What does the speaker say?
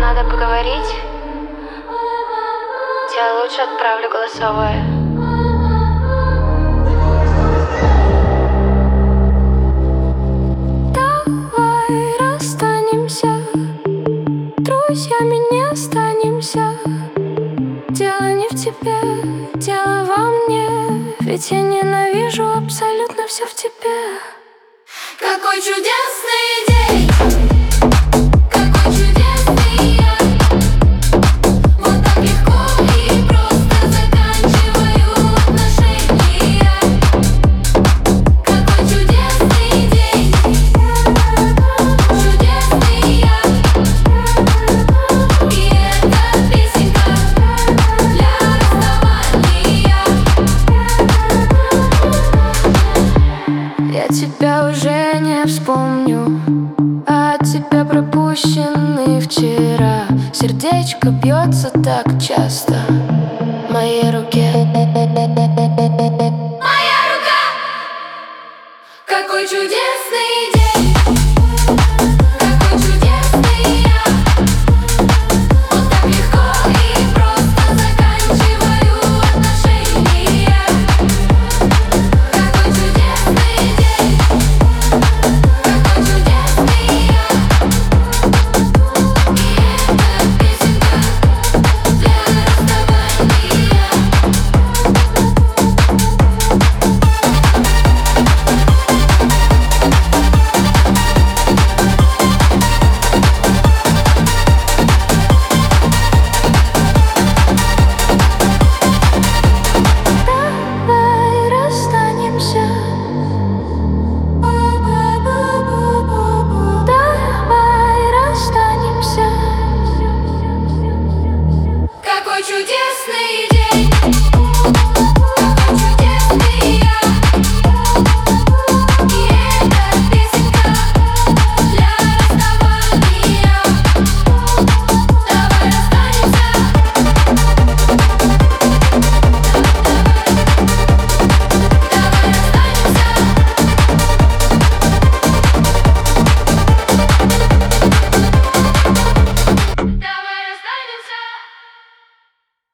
надо поговорить, я лучше отправлю голосовое. Давай расстанемся, друзьями не останемся. Дело не в тебе, дело во мне, ведь я ненавижу абсолютно все в тебе. Какой чудесный день, какой чудесный я. Вот так легко и просто заканчиваю отношения. Какой чудесный день, чудесный я. И эта песенка для расставания. Я тебя уже не вспомню, а тебя пропущенный вчера. Сердечко бьется так часто в моей руке. Моя рука, какой чудесный день.